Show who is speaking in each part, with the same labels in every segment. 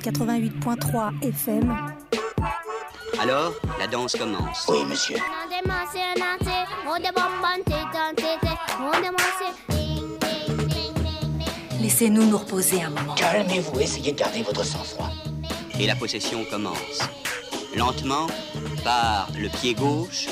Speaker 1: 88.3 FM.
Speaker 2: Alors, la danse commence.
Speaker 3: Oui, monsieur.
Speaker 1: Laissez-nous nous reposer un moment.
Speaker 3: Calmez-vous, essayez de garder votre sang-froid.
Speaker 2: Et la possession commence. Lentement, par le pied gauche.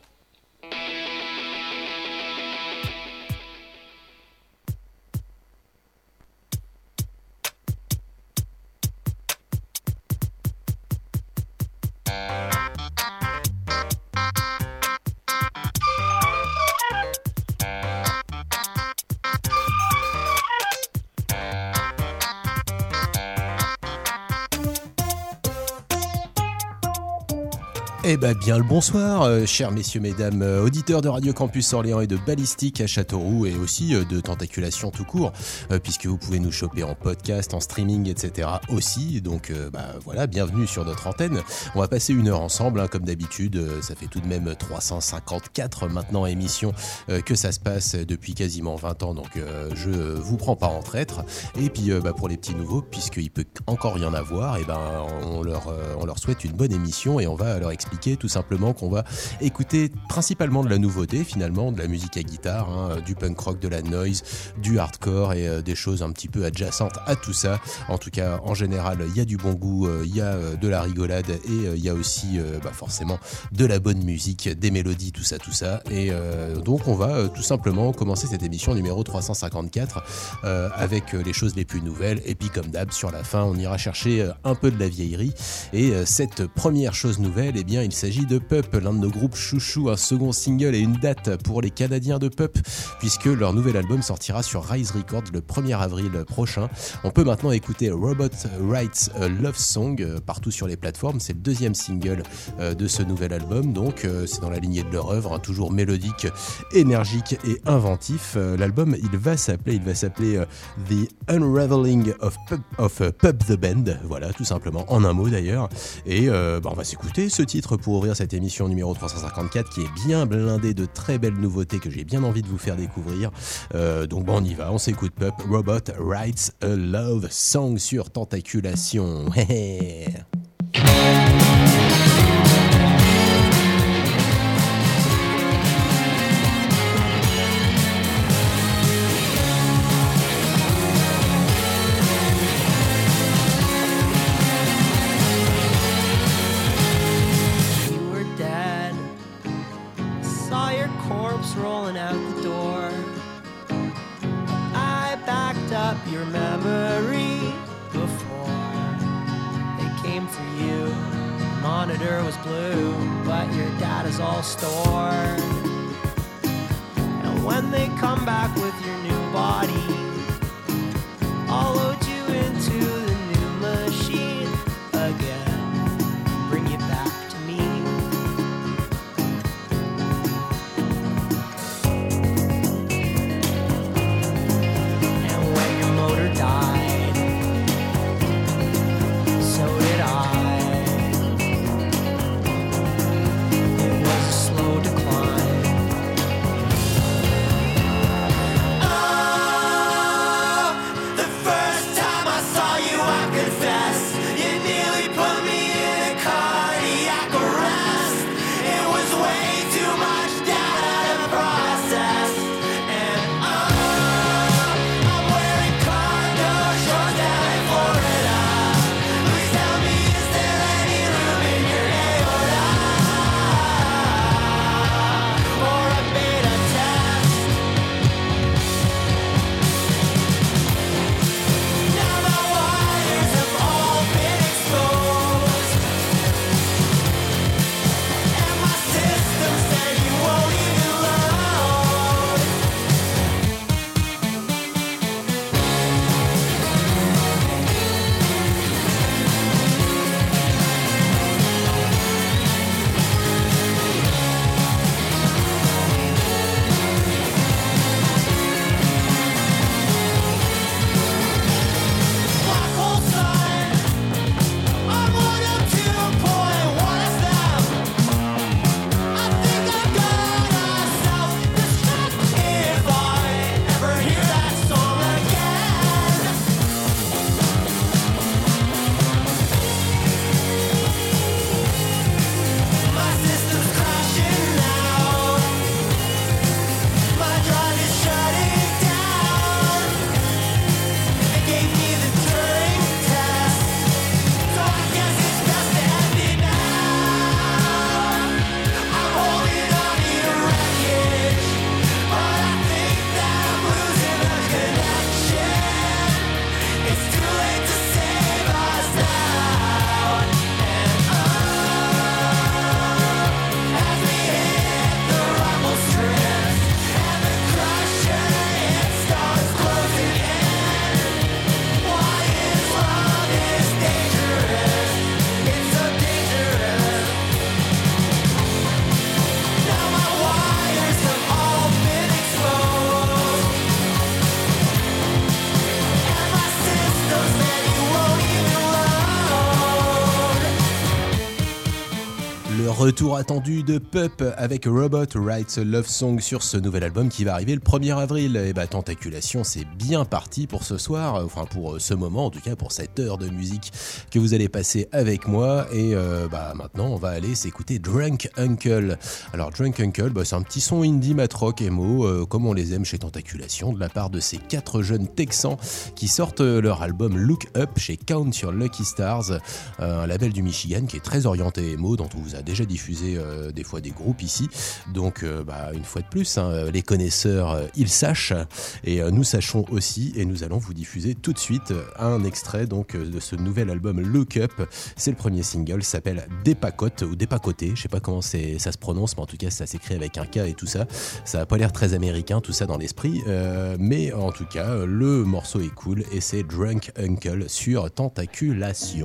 Speaker 4: Eh ben bien le bonsoir, chers messieurs, mesdames, auditeurs de Radio Campus Orléans et de Ballistique à Châteauroux et aussi de Tentaculation tout court, puisque vous pouvez nous choper en podcast, en streaming, etc. aussi. Donc voilà, bienvenue sur notre antenne. On va passer une heure ensemble, comme d'habitude. Ça fait tout de même 354 maintenant émissions que ça se passe depuis quasiment 20 ans. Donc je vous prends pas en traître. Et puis pour les petits nouveaux, puisqu'il peut encore y en avoir, et on leur souhaite une bonne émission et on va leur expliquer tout simplement qu'on va écouter principalement de la nouveauté, finalement, de la musique à guitare, du punk rock, de la noise, du hardcore et des choses un petit peu adjacentes à tout ça. En tout cas, en général, il y a du bon goût, il y a de la rigolade et il y a aussi forcément de la bonne musique, des mélodies, tout ça. Et donc on va tout simplement commencer cette émission numéro 354 avec les choses les plus nouvelles. Et puis comme d'hab, sur la fin, on ira chercher un peu de la vieillerie. Et cette première chose nouvelle, eh bien, il s'agit de Pup, l'un de nos groupes chouchous, un second single et une date pour les Canadiens de Pup, puisque leur nouvel album sortira sur Rise Records le 1er avril prochain. On peut maintenant écouter Robot Writes a Love Song partout sur les plateformes. C'est le deuxième single de ce nouvel album, donc c'est dans la lignée de leur œuvre, toujours mélodique, énergique et inventif. L'album, il va s'appeler The Unraveling of Pup the Band, voilà, tout simplement, en un mot d'ailleurs. Et on va s'écouter ce titre pour ouvrir cette émission numéro 354 qui est bien blindée de très belles nouveautés que j'ai bien envie de vous faire découvrir. Donc on y va, on s'écoute Pup, Robot Writes a Love Song sur Tentaculation.
Speaker 5: Rolling out the door, I backed up your memory before they came for you. Monitor was blue, but your data's all stored. And when they come back with your new body, I'll load you into the new machine again, bring you back to me. Died, so did I. It was a slow decline. Oh, the first
Speaker 4: retour attendu de Pup avec Robot Writes a Love Song sur ce nouvel album qui va arriver le 1er avril. Et bah Tentaculation, c'est bien parti pour ce soir, enfin pour ce moment en tout cas, pour cette heure de musique que vous allez passer avec moi. Et maintenant on va aller s'écouter Drunk Uncle. Alors Drunk Uncle, c'est un petit son indie mat rock emo comme on les aime chez Tentaculation, de la part de ces 4 jeunes Texans qui sortent leur album Look Up chez Count Your Lucky Stars, un label du Michigan qui est très orienté emo, dont on vous a déjà diffusé des fois des groupes ici. Donc une fois de plus, les connaisseurs ils sachent et nous sachons aussi, et nous allons vous diffuser tout de suite un extrait donc de ce nouvel album Look Up. C'est le premier single, s'appelle Dépacote ou Dépacoté, je sais pas comment ça se prononce, mais en tout cas ça s'écrit avec un K et tout ça. Ça a pas l'air très américain tout ça dans l'esprit, mais en tout cas le morceau est cool et c'est Drunk Uncle sur Tentaculation.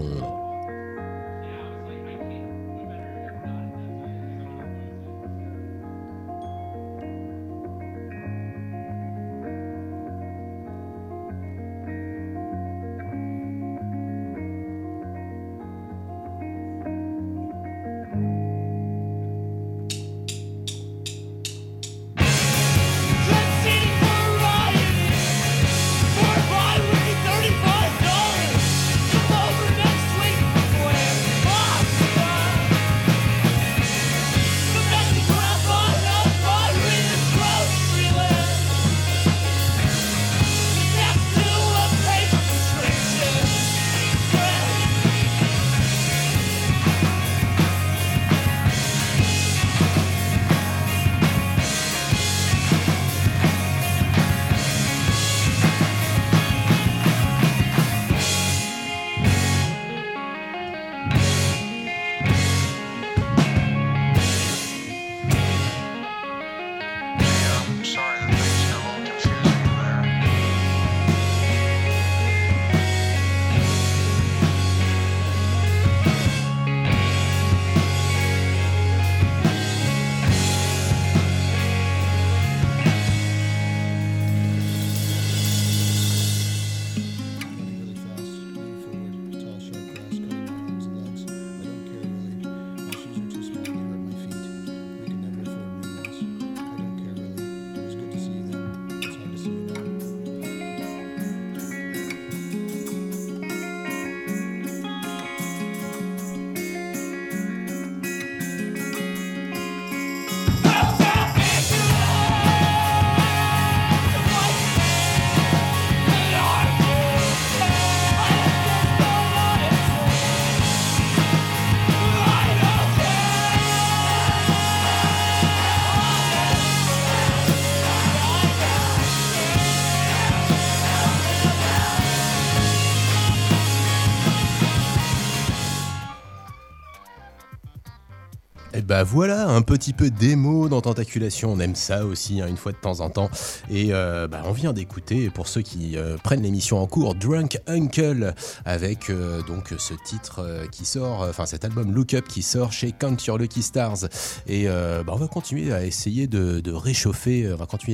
Speaker 4: Voilà, un petit peu d'émo dans Tentaculation, on aime ça aussi une fois de temps en temps. Et on vient d'écouter, pour ceux qui prennent l'émission en cours, Drunk Uncle avec donc ce titre qui sort, enfin cet album Look Up qui sort chez Count Your Lucky Stars. Et on va continuer à essayer de réchauffer,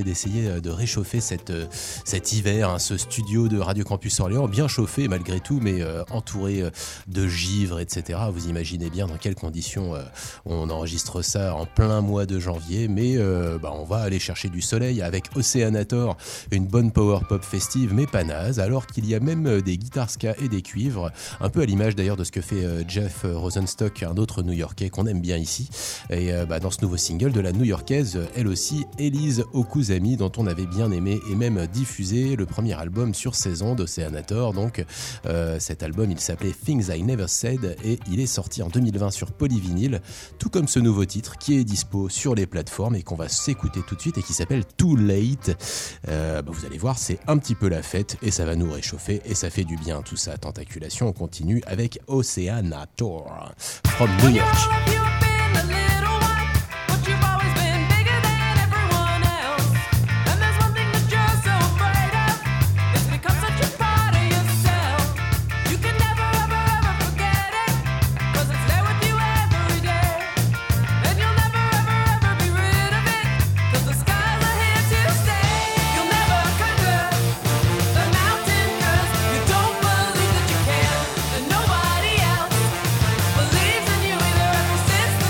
Speaker 4: cet hiver, ce studio de Radio Campus Orléans, bien chauffé malgré tout, mais entouré de givre, etc. Vous imaginez bien dans quelles conditions on enregistre ça en plein mois de janvier, mais on va aller chercher du soleil avec Oceanator, une bonne power pop festive mais pas naze, alors qu'il y a même des guitares ska et des cuivres, un peu à l'image d'ailleurs de ce que fait Jeff Rosenstock, un autre New-Yorkais qu'on aime bien ici. Et dans ce nouveau single de la New-Yorkaise, elle aussi, Elise Okuzami, dont on avait bien aimé et même diffusé le premier album sur saison d'Oceanator. Donc cet album il s'appelait Things I Never Said et il est sorti en 2020 sur Polyvinyl, tout comme ce nouveau titre qui est dispo sur les plateformes et qu'on va s'écouter tout de suite et qui s'appelle Too Late. Vous allez voir, c'est un petit peu la fête et ça va nous réchauffer et ça fait du bien tout ça. Tentaculation, on continue avec Oceanator from New York.
Speaker 6: Since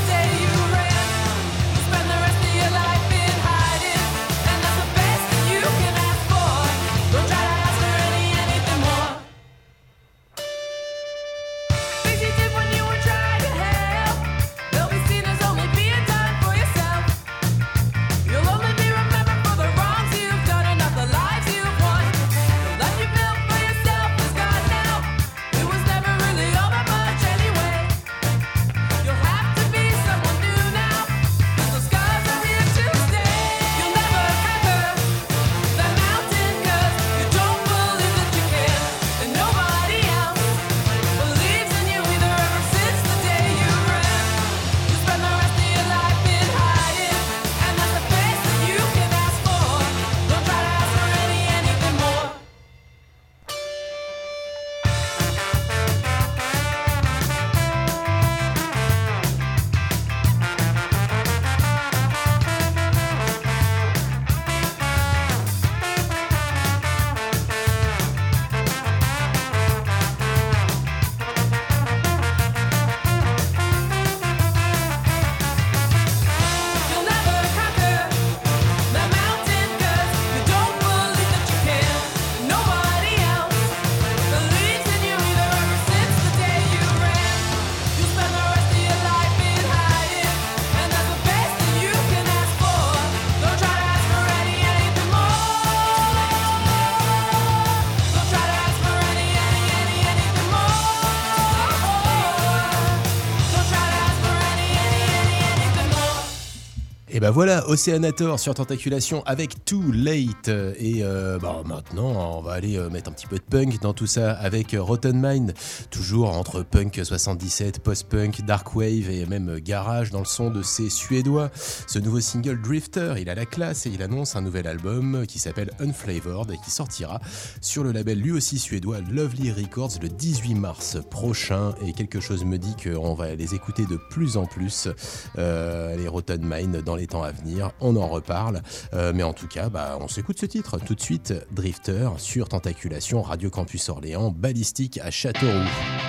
Speaker 4: ben voilà, Oceanator sur Tentaculation avec Too Late. Et maintenant, on va aller mettre un petit peu de punk dans tout ça avec Rotten Mind. Toujours entre punk 77, post-punk, dark wave et même garage dans le son de ces Suédois. Ce nouveau single Drifter, il a la classe et il annonce un nouvel album qui s'appelle Unflavored et qui sortira sur le label lui aussi suédois Lovely Records le 18 mars prochain. Et quelque chose me dit qu'on va les écouter de plus en plus, les Rotten Mind, dans les temps à venir. On en reparle, mais en tout cas on s'écoute ce titre tout de suite. Drifter sur Tentaculation, Radio Campus Orléans, Balistique à Châteauroux.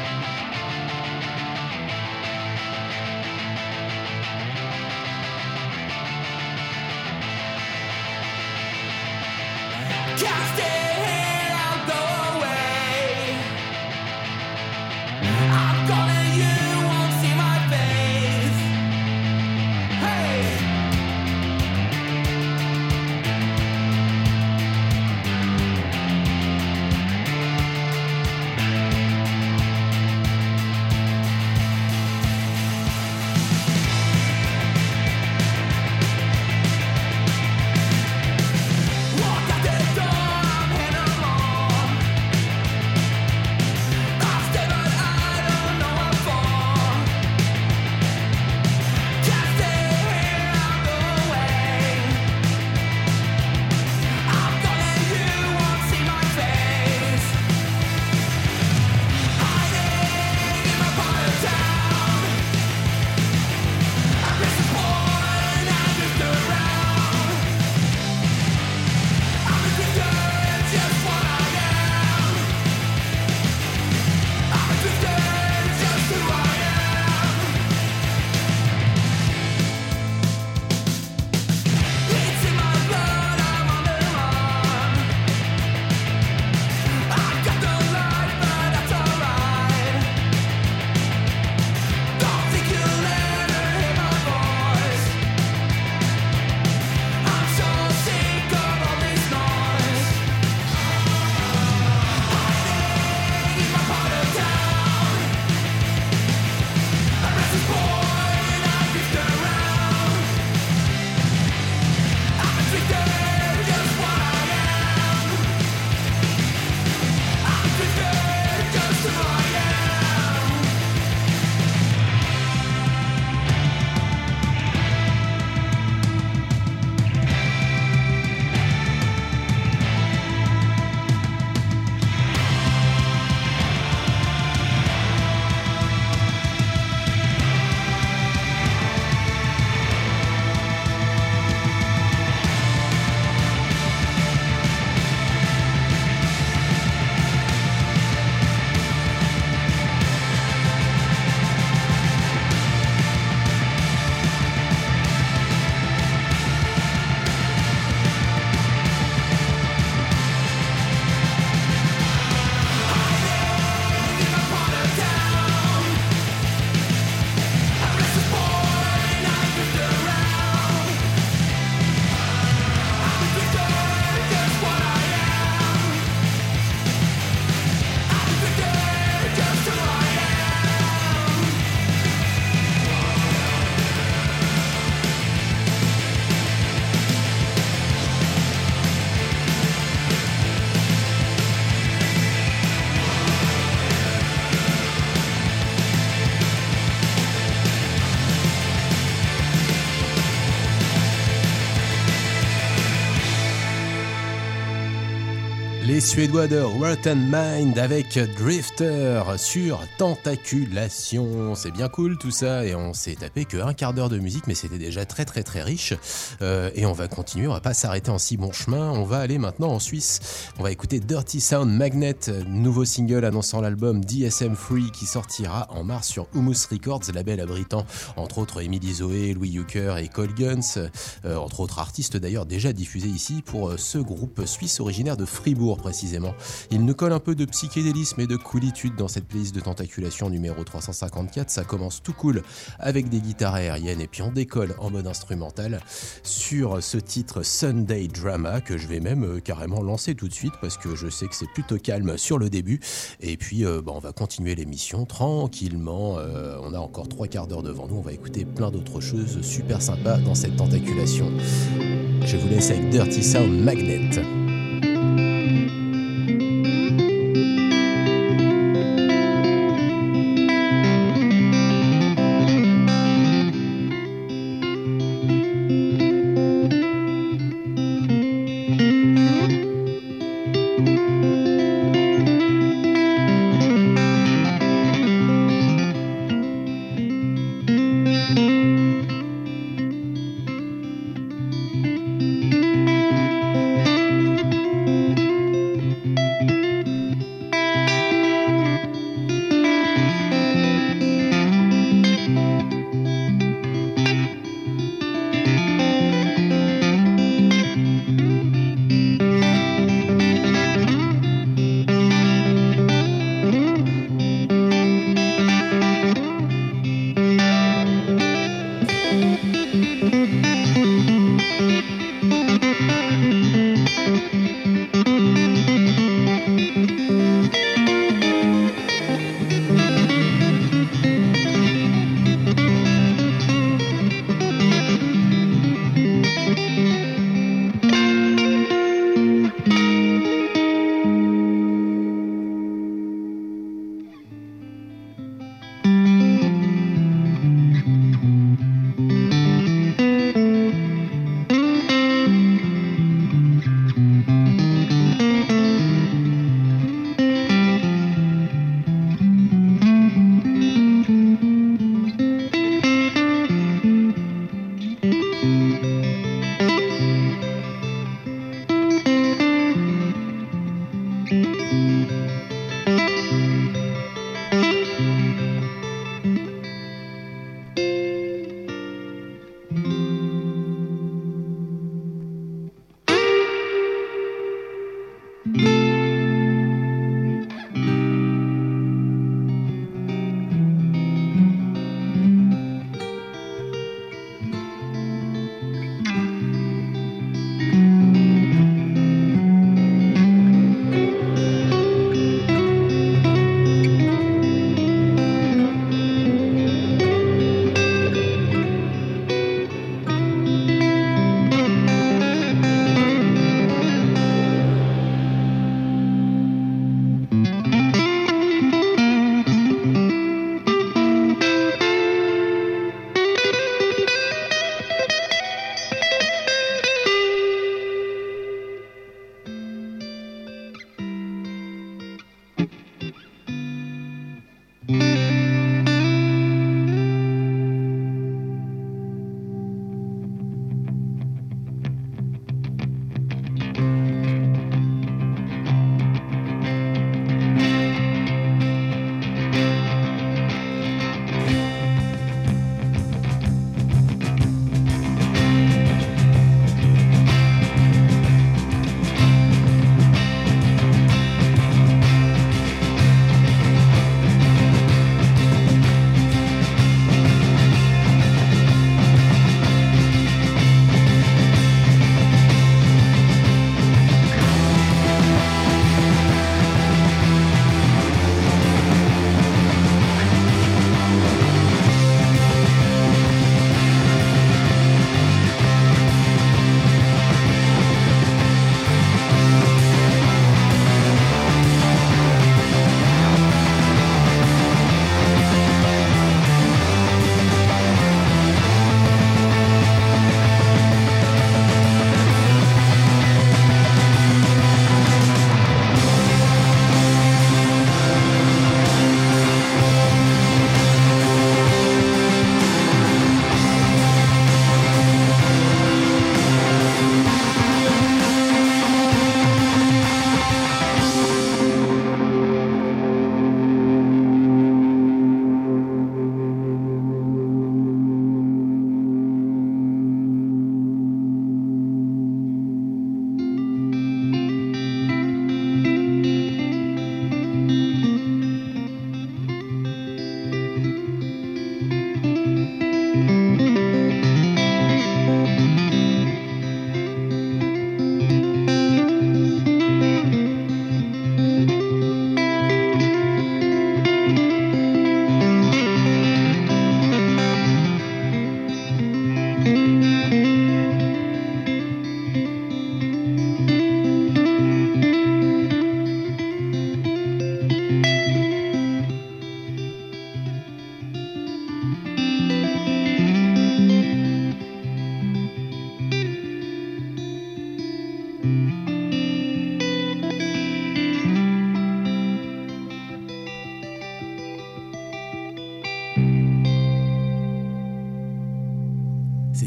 Speaker 4: Les Suédois de Rotten Mind avec Drifter sur Tentaculation. C'est bien cool tout ça et on s'est tapé que un quart d'heure de musique, mais c'était déjà très très très riche. Et on va continuer, on va pas s'arrêter en si bon chemin. On va aller maintenant en Suisse. On va écouter Dirty Sound Magnet, nouveau single annonçant l'album DSM Free qui sortira en mars sur Humus Records, label abritant entre autres Emily Zoé, Louis Yucker et Cold Guns, entre autres artistes d'ailleurs déjà diffusés ici pour ce groupe suisse originaire de Fribourg précisément. précisément. Il nous colle un peu de psychédélisme et de coolitude dans cette playlist de Tentaculation numéro 354. Ça commence tout cool avec des guitares aériennes et puis on décolle en mode instrumental sur ce titre Sunday Drama que je vais même carrément lancer tout de suite parce que je sais que c'est plutôt calme sur le début et puis on va continuer l'émission tranquillement. On a encore 3/4 d'heure devant nous, on va écouter plein d'autres choses super sympas dans cette Tentaculation. Je vous laisse avec Dirty Sound Magnet.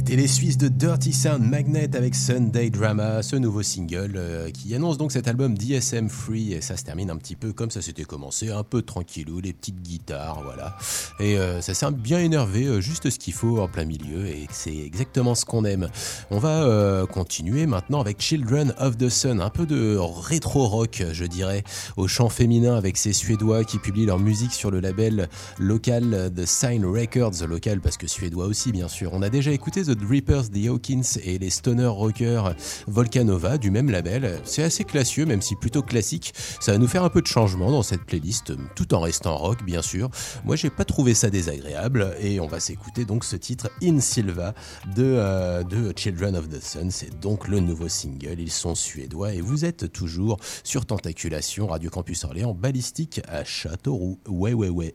Speaker 4: C'était les Suisses de Dirty Sound Magnet avec Sunday Drama, ce nouveau single qui annonce donc cet album DSM Free, et ça se termine un petit peu comme ça s'était commencé, un peu tranquillou, les petites guitares, voilà. Et ça s'est bien énervé, juste ce qu'il faut en plein milieu, et c'est exactement ce qu'on aime. On va continuer maintenant avec Children of the Sun, un peu de rétro-rock, je dirais, au chant féminin avec ces Suédois qui publient leur musique sur le label local The Sign Records, local parce que suédois aussi bien sûr. On a déjà écouté The Drippers, The Hawkins et les stoner rockers Volcanova du même label. C'est assez classieux, même si plutôt classique. Ça va nous faire un peu de changement dans cette playlist, tout en restant rock bien sûr. Moi j'ai pas trouvé ça désagréable, et on va s'écouter donc ce titre In Silva de Children of the Sun. C'est donc le nouveau single. Ils sont suédois et vous êtes toujours sur Tentaculation, Radio Campus Orléans, Ballistique à Châteauroux. Ouais.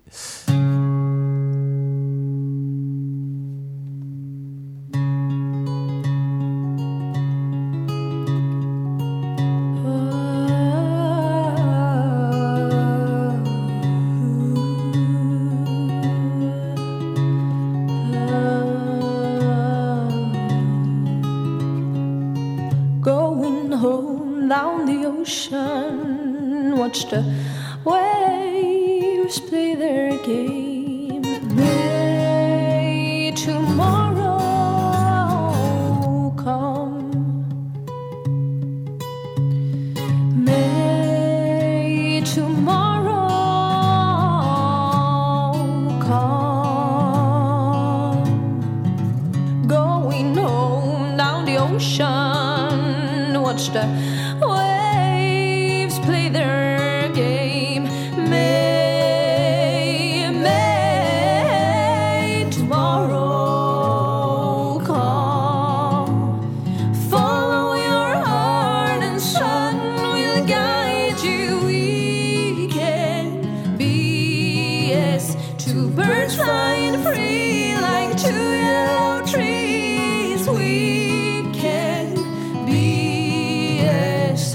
Speaker 6: Watch the waves play their game. May tomorrow come. May tomorrow come. Going home down the ocean. Watch the waves play their game. May tomorrow come. Follow your heart and sun will guide you. We can be as two birds flying free like two yellow trees. We can be as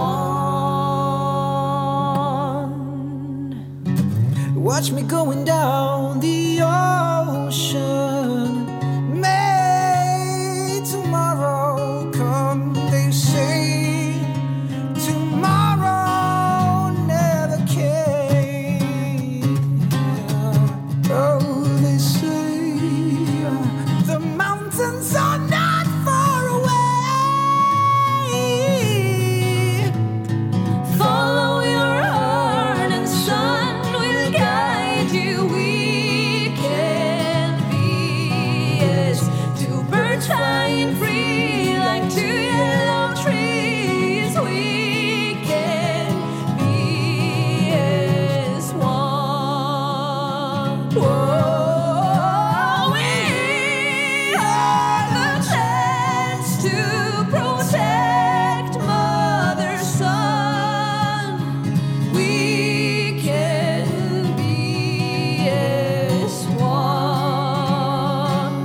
Speaker 6: one. Watch me going down the ocean. May tomorrow come. They say tomorrow never came. Oh, they say the mountains are not far away. Follow your heart and sun will guide you. We can be as two birds flying free like two yellow trees. We can be as one. Whoa, we have the chance to protect Mother Sun. We can be as one.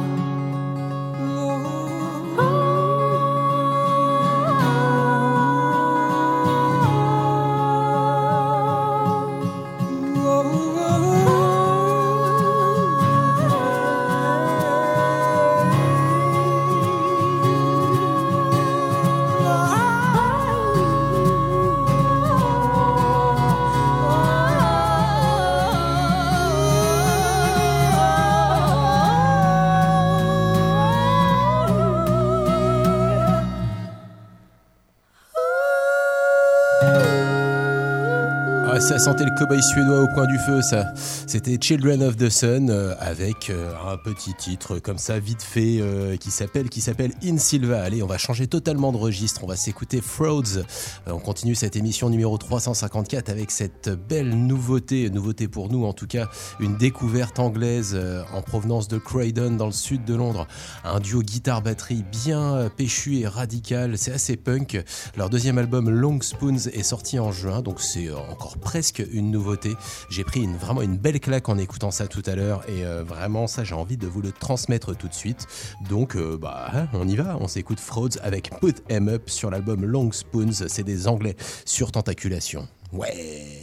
Speaker 4: Ah, ça sentait le cow-boy suédois au coin du feu, ça. C'était Children of the Sun avec un petit titre comme ça, vite fait, qui s'appelle In Silva. Allez, on va changer totalement de registre. On va s'écouter Frauds. On continue cette émission numéro 354 avec cette belle nouveauté pour nous en tout cas, une découverte anglaise en provenance de Croydon dans le sud de Londres. Un duo guitare-batterie bien péchu et radical. C'est assez punk. Leur deuxième album Long Spoons est sorti en juin, donc c'est encore presque une nouveauté. J'ai pris vraiment une belle claque en écoutant ça tout à l'heure, et vraiment ça j'ai envie de vous le transmettre tout de suite. Donc on y va, on s'écoute Frauds avec Put 'Em Up sur l'album Long Spoons. C'est des Anglais sur Tentaculation. Ouais.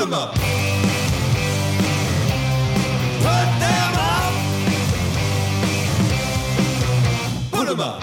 Speaker 6: 'em up. Put them up. Put them up.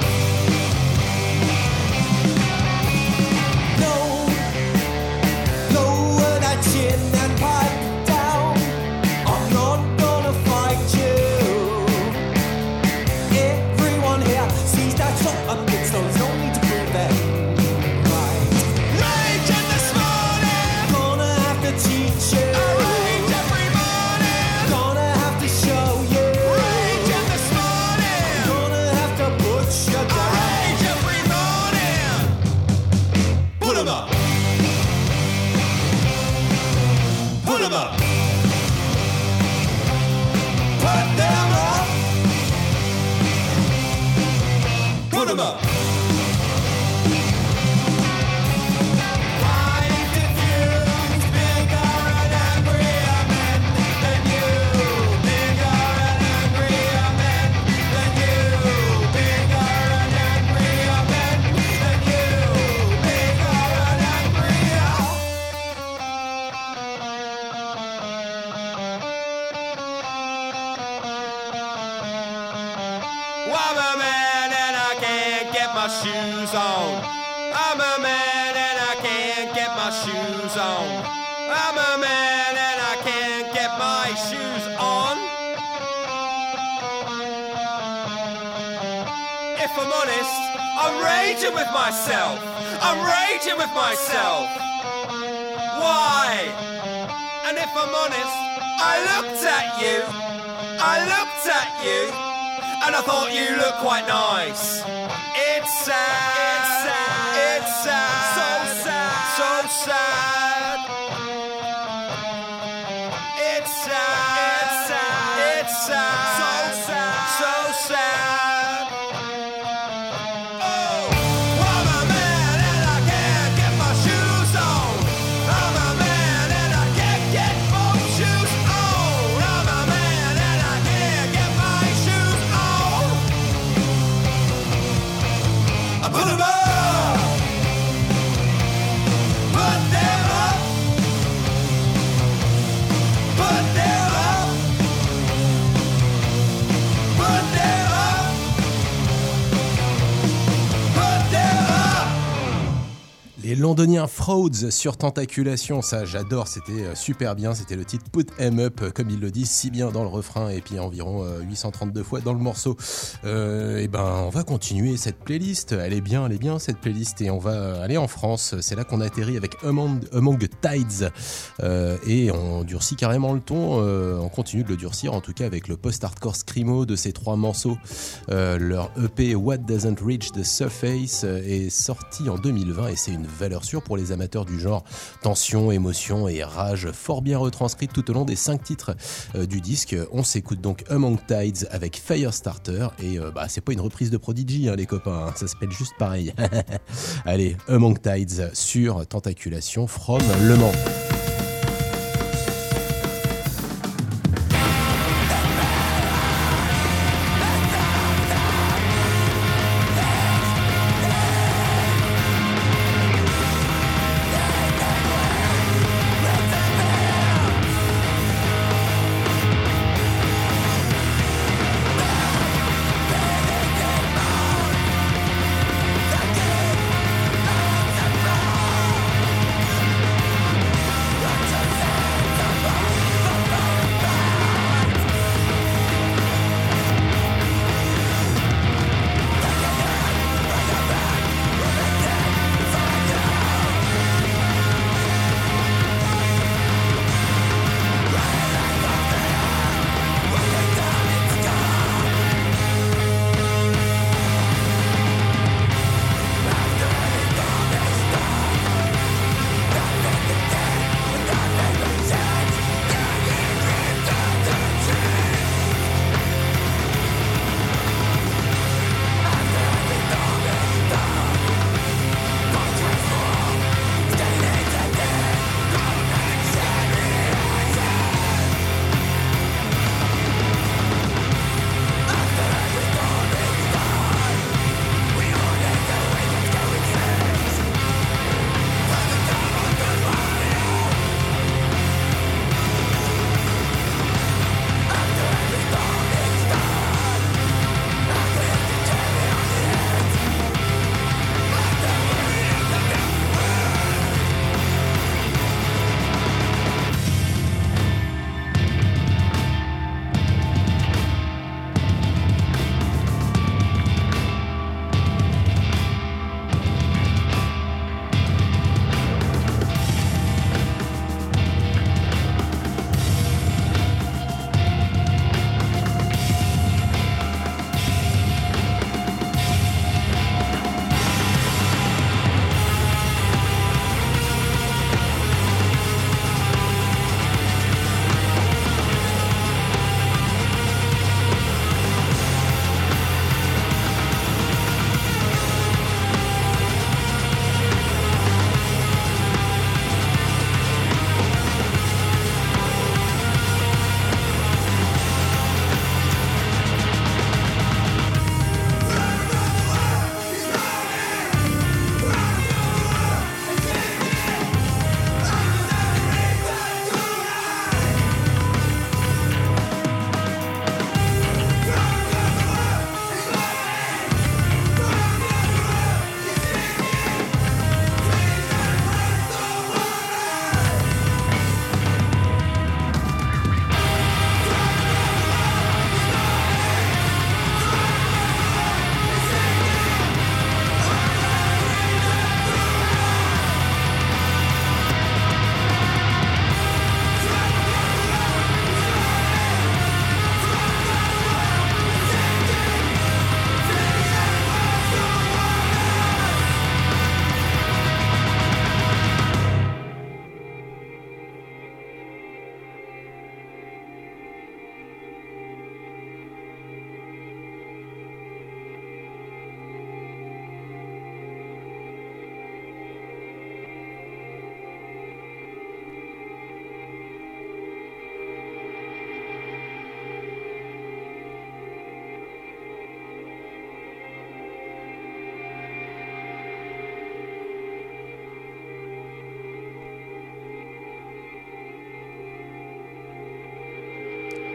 Speaker 6: Lower that chin and pipe down. I'm not gonna fight you. Everyone here sees that shot up kids, so there's no need to prove them right. Rage in this morning. Gonna have to teach you. I rage every morning. Gonna have to show you. Rage in this morning. Gonna have to put you down. I rage every morning. Put 'em up. Put 'em up. Put them up. Put 'em up. Why diffuse bigger and angrier men than you? Bigger and angrier men than you. Bigger and angrier men than you. Bigger and angrier. I'm a man and I can't get my shoes on. I'm a man and I can't get my shoes on. I'm a man and I can't get my shoes on. If I'm honest, I'm raging with myself. I'm raging with myself. Why? And if I'm honest, I looked at you. I looked at you. And I thought you looked quite nice. It's sad, it's sad, it's sad, so sad, so sad. It's sad, it's sad, it's sad, so sad, so sad. Oh, I'm a man and I can't get my shoes on. I'm a man and I can't get my shoes on. I'm a man and I can't get my shoes on. I put 'em up. Put them up. Put them up. Put them up. Put them up.
Speaker 4: Les londoniens Frauds sur Tentaculation, ça j'adore, c'était super bien, c'était le titre Put 'em Up, comme ils le disent si bien dans le refrain et puis environ 832 fois dans le morceau. Et ben on va continuer cette playlist, elle est bien cette playlist, et on va aller en France, c'est là qu'on atterrit avec Among Tides, et on durcit carrément le ton, on continue de le durcir en tout cas avec le post-hardcore screamo de ces trois morceaux. Leur EP What Doesn't Reach the Surface est sorti en 2020 et c'est une valeur sûre pour les amateurs du genre. Tension, émotion et rage fort bien retranscrites tout au long des 5 titres du disque. On s'écoute donc Among Tides avec Firestarter, et c'est pas une reprise de Prodigy, hein, les copains, hein, ça s'appelle juste pareil. Allez, Among Tides sur Tentaculation from Le Mans.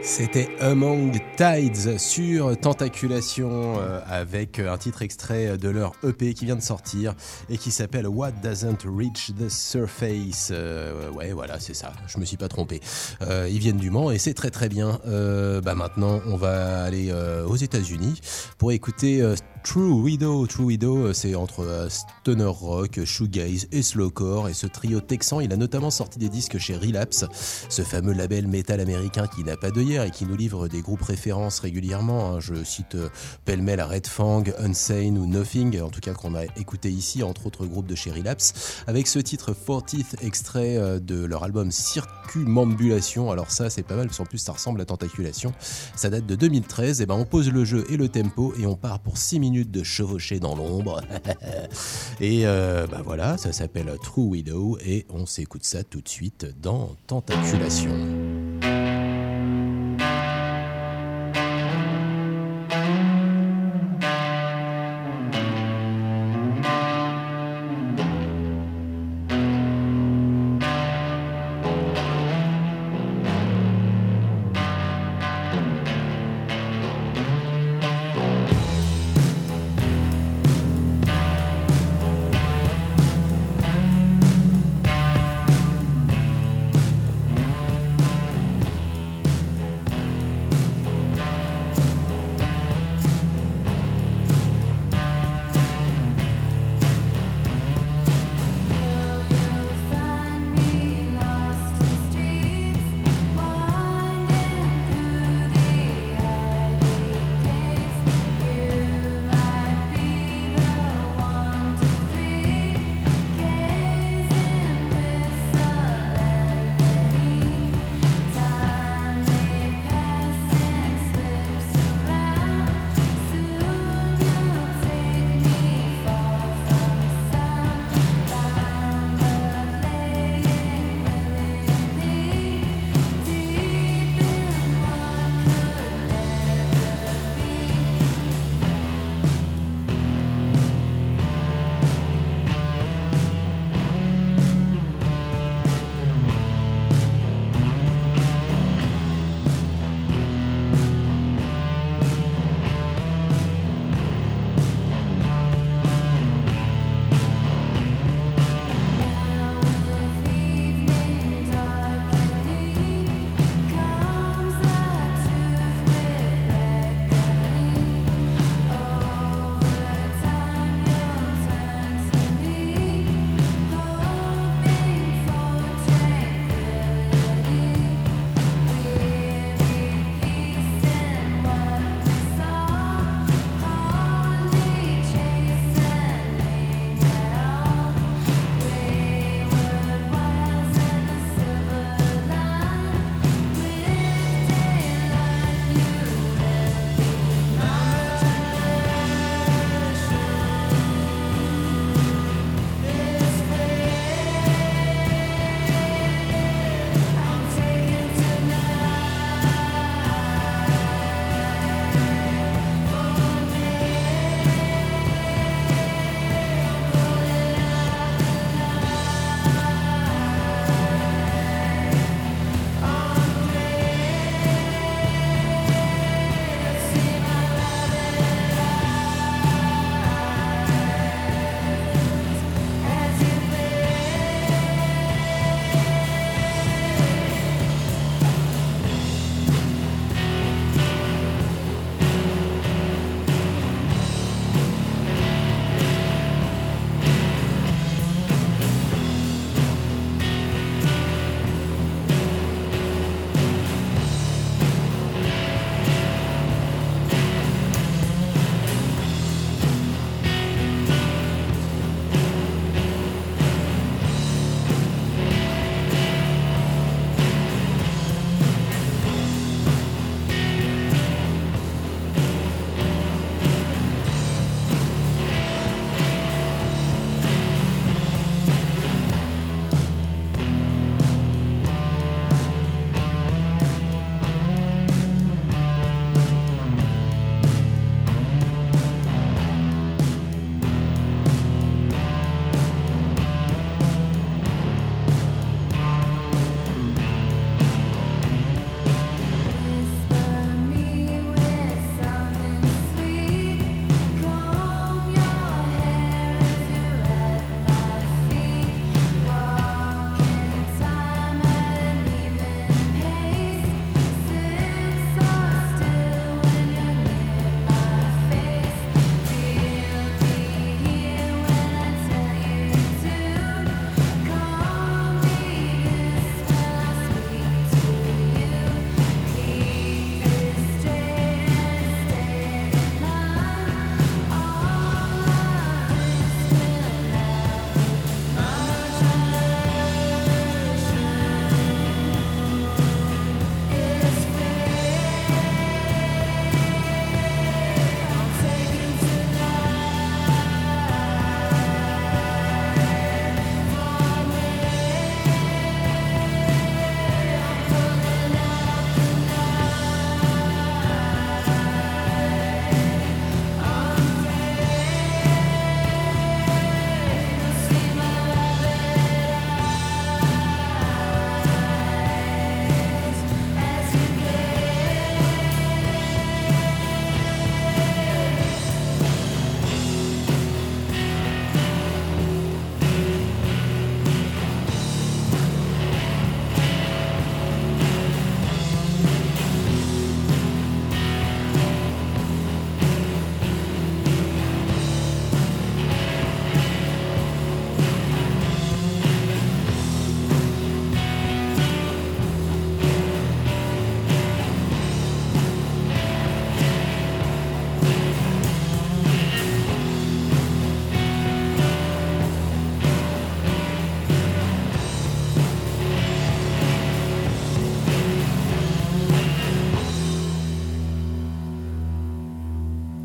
Speaker 4: C'était Among Tides sur Tentaculation avec un titre extrait de leur EP qui vient de sortir et qui s'appelle What Doesn't Reach the Surface. Ouais, voilà, c'est ça, je me suis pas trompé. Ils viennent du Mans et c'est très très bien. Maintenant, on va aller aux États-Unis pour écouter True Widow, c'est entre stoner rock, shoegaze et slowcore, et ce trio texan, il a notamment sorti des disques chez Relapse, ce fameux label métal américain qui n'a pas d'œillère et qui nous livre des groupes références régulièrement. Je cite pêle-mêle à Red Fang, Unsane ou Nothing, en tout cas qu'on a écouté ici, entre autres groupes de chez Relapse, avec ce titre 40th, extrait de leur album Circumambulation. Alors ça, c'est pas mal, parce qu'en plus ça ressemble à Tentaculation. Ça date de 2013, et on pose le jeu et le tempo et on part pour 6 minutes de chevaucher dans l'ombre. Et voilà, ça s'appelle True Widow et on s'écoute ça tout de suite dans Tentaculation.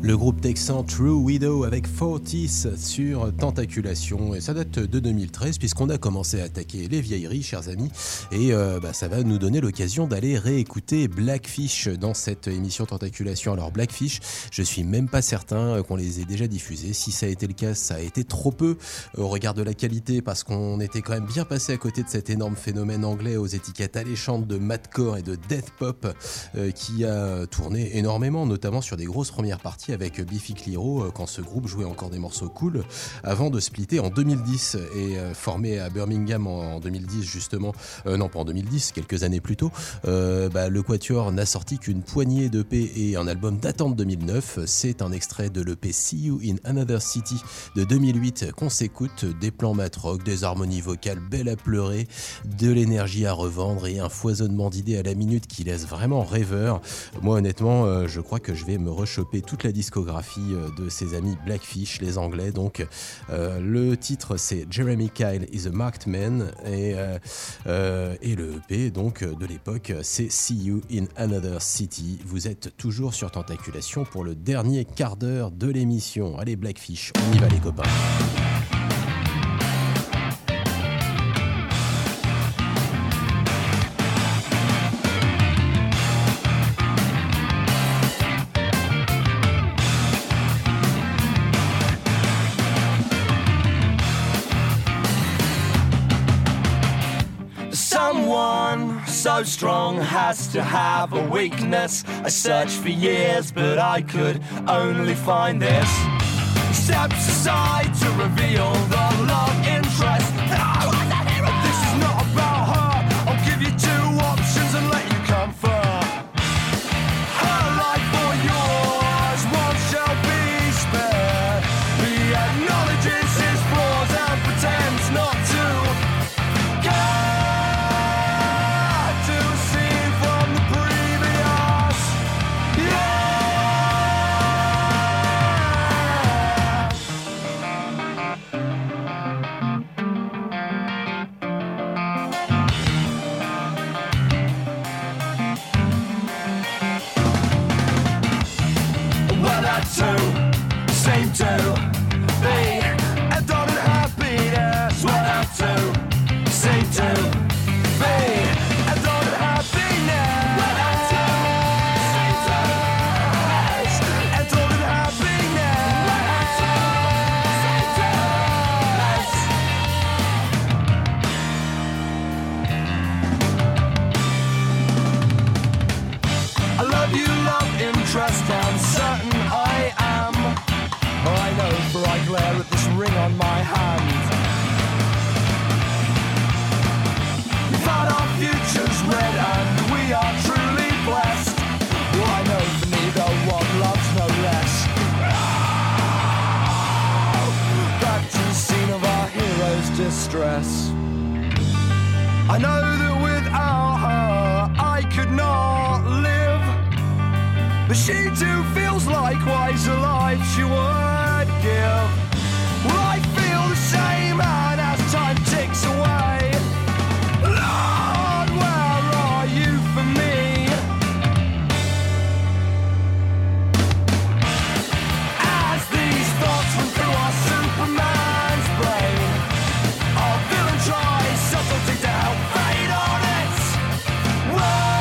Speaker 4: Le groupe texan True Widow avec Fortis sur Tentaculation, et ça date de 2013 puisqu'on a commencé à attaquer les vieilleries, chers amis, et ça va nous donner l'occasion d'aller réécouter Blackfish dans cette émission Tentaculation. Alors Blackfish, je suis même pas certain qu'on les ait déjà diffusés. Si ça a été le cas, ça a été trop peu au regard de la qualité, parce qu'on était quand même bien passé à côté de cet énorme phénomène anglais aux étiquettes alléchantes de madcore et de death pop qui a tourné énormément, notamment sur des grosses premières parties avec Biffy Clyro quand ce groupe jouait encore des morceaux cool avant de splitter en 2010 et formé à Birmingham en 2010 justement, non pas en 2010, quelques années plus tôt, le Quatuor n'a sorti qu'une poignée d'EP et un album datant de 2009. C'est un extrait de l'EP See You in Another City de 2008 qu'on s'écoute, des plans mat rock, des harmonies vocales belles à pleurer, de l'énergie à revendre et un foisonnement d'idées à la minute qui laisse vraiment rêveur. Moi honnêtement, je crois que je vais me rechoper toute la discographie de ses amis Blackfish, les Anglais. Donc le titre c'est Jeremy Kyle is a Marked Man et le EP donc de l'époque c'est See You in Another City. Vous êtes toujours sur Tentaculation pour le dernier quart d'heure de l'émission. Allez Blackfish, on y va les copains.
Speaker 5: Someone so strong has to have a weakness. I searched for years, but I could only find this. Steps aside to reveal the love interest. No, this is not about her. I'll give you two options and let you come first. Her life or yours, one shall be spared. He acknowledges his flaws and pretends not to care. Seem to be a done happiness. Well, I too seem to be a done happiness. Well, I too seem to be a done happiness. Well, I too seem to. I love you, love interest, and certain I am. I know, for I glare at this ring on my hand. We've had our futures read and we are truly blessed. Well, I know for neither one loves no less. Back to the scene of our hero's distress. I know that without her I could not live, but she too feels likewise a life she would give. Well, I feel the same, and as time ticks away, Lord, where are you for me? As these thoughts run through our Superman's brain, our villain tries subtlety to help fade on its way.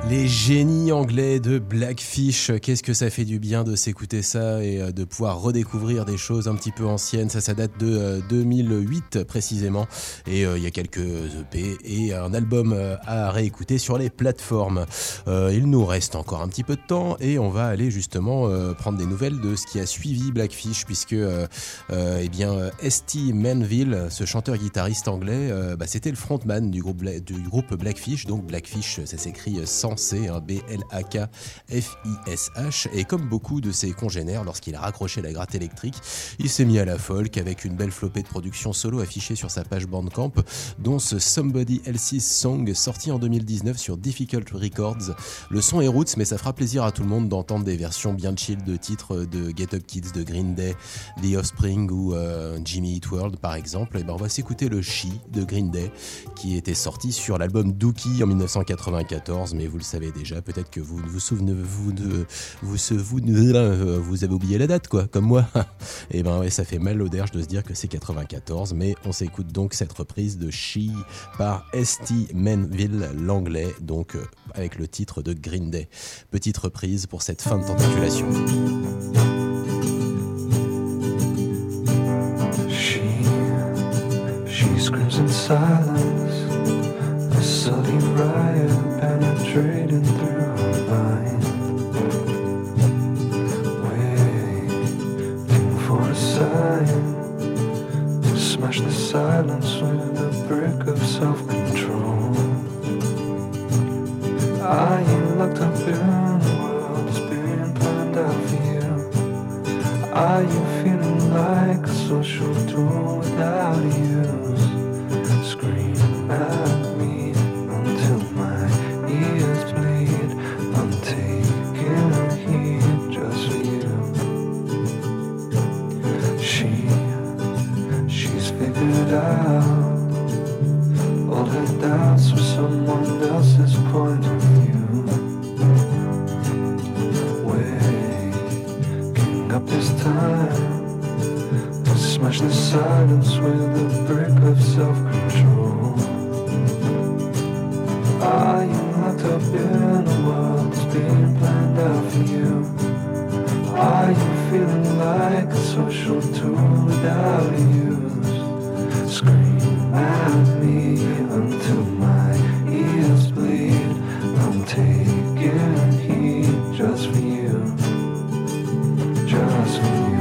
Speaker 4: Les génies anglais de Blackfish, qu'est-ce que ça fait du bien de s'écouter ça et de pouvoir redécouvrir des choses un petit peu anciennes. Ça date de 2008 précisément et il y a quelques EP et un album à réécouter sur les plateformes. Il nous reste encore un petit peu de temps et on va aller justement prendre des nouvelles de ce qui a suivi Blackfish puisque St. Manville, ce chanteur-guitariste anglais, c'était le frontman du groupe Blackfish. Donc Blackfish, ça s'écrit sans C, B-L-A-K-F-I-S-H, et comme beaucoup de ses congénères, lorsqu'il a raccroché la gratte électrique, il s'est mis à la folk avec une belle flopée de productions solo affichées sur sa page Bandcamp, dont ce Somebody Else's Song sorti en 2019 sur Difficult Records. Le son est roots, mais ça fera plaisir à tout le monde d'entendre des versions bien chill de titres de Get Up Kids, de Green Day, The Offspring ou Jimmy Eat World par exemple. Et on va s'écouter le She de Green Day qui était sorti sur l'album Dookie en 1994, mais vous le savez déjà, peut-être que vous vous souvenez, vous avez oublié la date quoi, comme moi. Et ça fait mal l'auderge de se dire que c'est 94, mais on s'écoute donc cette reprise de She par St. Manville, l'anglais, donc avec le titre de Green Day. Petite reprise pour cette fin de tentaculation.
Speaker 7: She screams in silence, a sully riot penetrating through her mind, waiting for a sign to smash the silence with a brick of self-control. Are you locked up in a world that's being planned out for you? Are you feeling like a social tool without use? Scream at me until my ears bleed. I'm taking heed just for you. She's figured out all her doubts from someone else's point of view. Waking up this time to smash the silence with a brick of self-control. Are you locked up in a world that's being planned out for you? Are you feeling like a social tool without a use? Scream at me until my ears bleed. I'm taking heed just for you, just for you.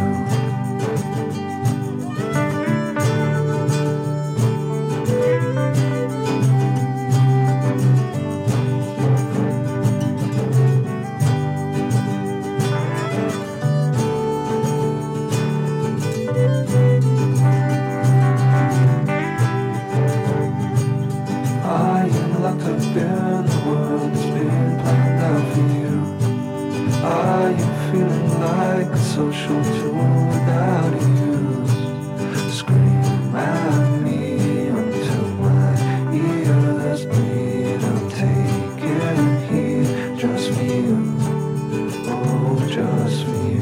Speaker 7: Social tool without use. Scream at me until my ears bleed. I'm taking heed just for you. Oh, just for you.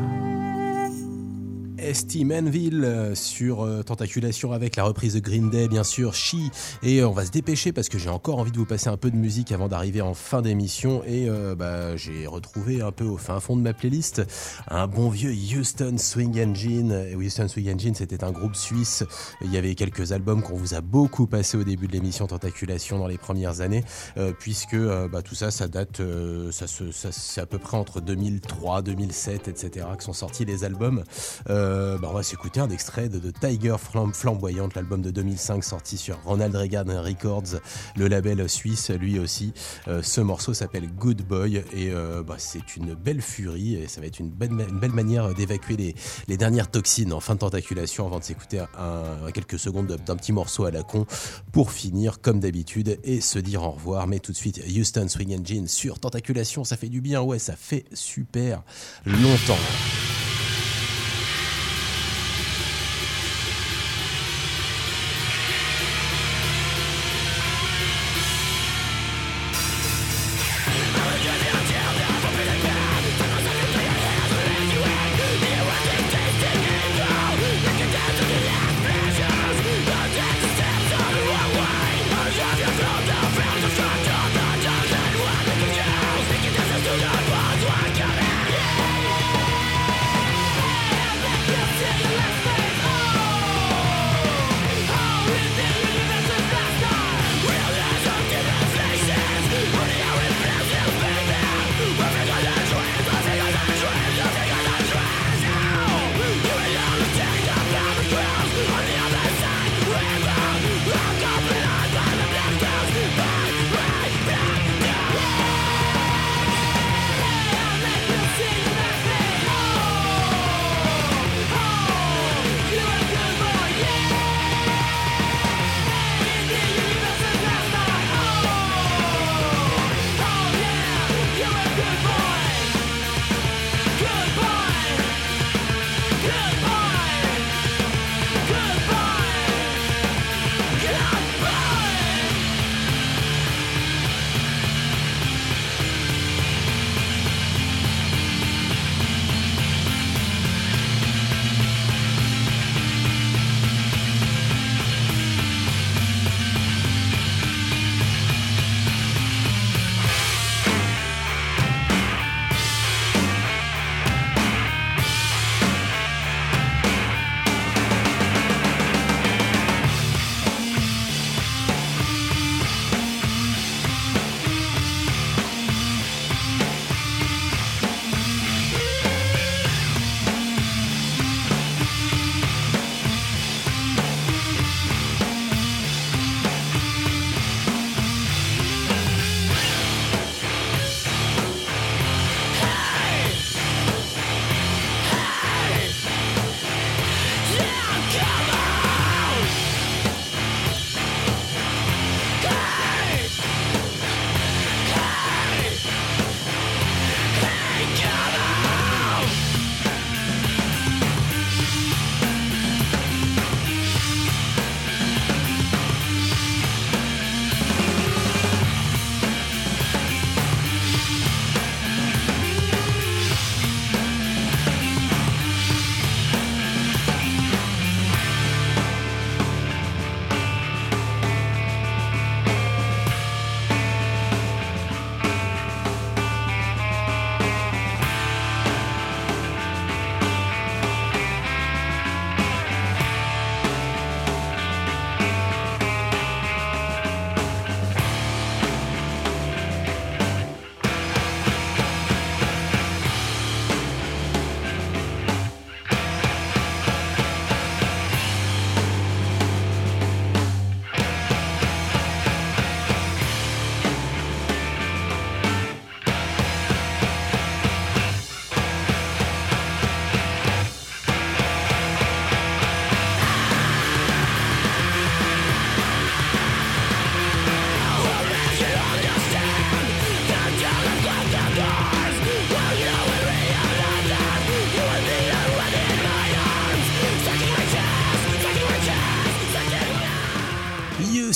Speaker 4: St. Manville sur Tentaculation avec la reprise de Green Day, bien sûr, She. Et on va se dépêcher parce que j'ai encore envie de vous passer un peu de musique avant d'arriver en fin d'émission. Et j'ai retrouvé un peu au fin fond de ma playlist un bon vieux Houston Swing Engine. Et Houston Swing Engine, c'était un groupe suisse. Il y avait quelques albums qu'on vous a beaucoup passé au début de l'émission Tentaculation dans les premières années, puisque tout ça, ça date, c'est à peu près entre 2003, 2007, etc. que sont sortis les albums. On va s'écouter un extrait de Tiger Flamboyante, l'album de 2005 sorti sur Ronald Reagan Records, le label suisse lui aussi. Ce morceau s'appelle Good Boy et c'est une belle furie et ça va être une belle manière d'évacuer les dernières toxines en fin de Tentaculation avant de s'écouter quelques secondes d'un petit morceau à la con pour finir comme d'habitude et se dire au revoir. Mais tout de suite Houston Swing Engine sur Tentaculation, ça fait du bien, ouais, ça fait super longtemps.
Speaker 5: From the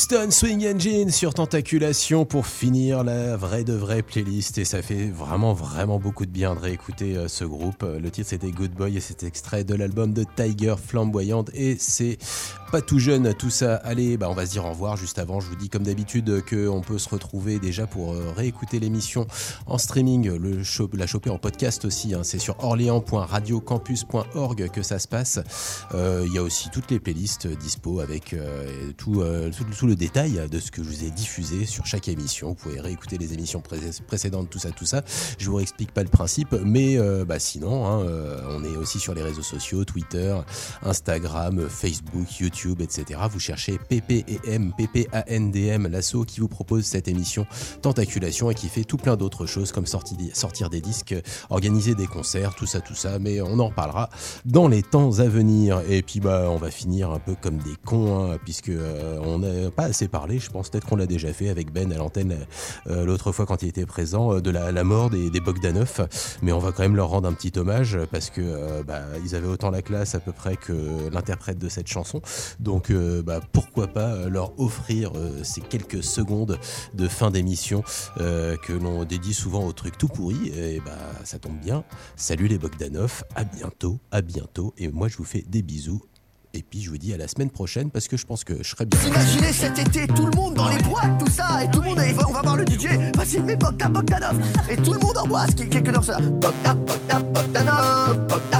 Speaker 4: Kingston Swing Engine sur Tentaculation pour finir la vraie de vraie playlist, et ça fait vraiment beaucoup de bien de réécouter ce groupe. Le titre c'était Good Boy et c'est extrait de l'album de Tiger Flamboyante, et c'est pas tout jeune tout ça. Allez, on va se dire au revoir. Juste avant, je vous dis comme d'habitude qu'on peut se retrouver déjà pour réécouter l'émission en streaming, la choper en podcast aussi, hein. C'est sur orléans.radiocampus.org que ça se passe. Il y a aussi toutes les playlists dispo avec tout le détail de ce que je vous ai diffusé sur chaque émission. Vous pouvez réécouter les émissions précédentes, tout ça. Je vous réexplique pas le principe, mais sinon, hein, on est aussi sur les réseaux sociaux, Twitter, Instagram, Facebook, YouTube, etc. Vous cherchez PPANDM, l'asso qui vous propose cette émission Tentaculation et qui fait tout plein d'autres choses comme sortir des disques, organiser des concerts, tout ça, mais on en reparlera dans les temps à venir. Et puis on va finir un peu comme des cons, hein, puisque on n'a pas assez parlé, je pense, peut-être qu'on l'a déjà fait avec Ben à l'antenne l'autre fois quand il était présent, de la mort des Bogdanov, mais on va quand même leur rendre un petit hommage parce que ils avaient autant la classe à peu près que l'interprète de cette chanson, donc pourquoi pas leur offrir ces quelques secondes de fin d'émission que l'on dédie souvent aux trucs tout pourris, et ça tombe bien. Salut les Bogdanov, à bientôt, et moi je vous fais des bisous. Et puis je vous dis à la semaine prochaine parce que je pense que je serai bien.
Speaker 8: Imaginez cet été, tout le monde dans les boîtes, tout ça, et tout le monde, on va voir le DJ, vas-y mets Bogdanov, et tout le monde en boîte, quelques heures ça. Bogdanov,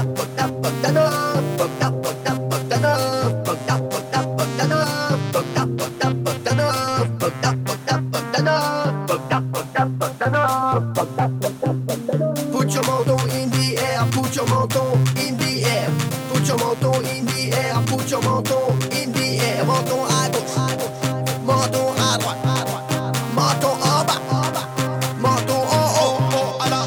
Speaker 8: put your menton in the air, put your menton in the air, put your menton in the air, put your menton in the air, menton à gauche, menton à droite, menton en bas, menton en haut, à la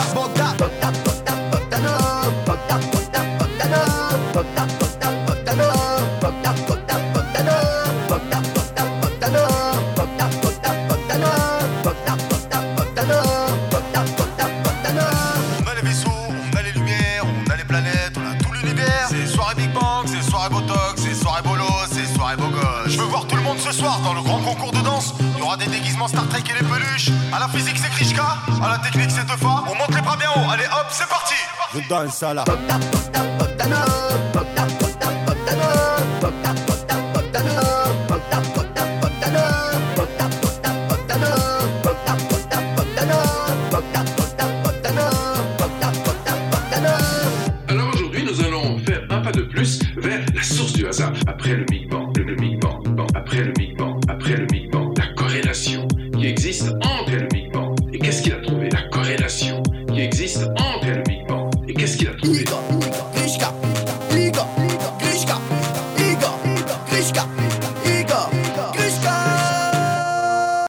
Speaker 9: ce soir, dans le grand concours de danse, il y aura des déguisements Star Trek et les peluches. À la physique, c'est Krishka. À la technique, c'est Teufa. On monte les bras bien haut. Allez, hop, c'est parti.
Speaker 8: Je danse à la
Speaker 10: Alors aujourd'hui, nous allons faire un pas de plus vers la source du hasard. Après le Big Bang, après le Big Bang, la corrélation qui existe entre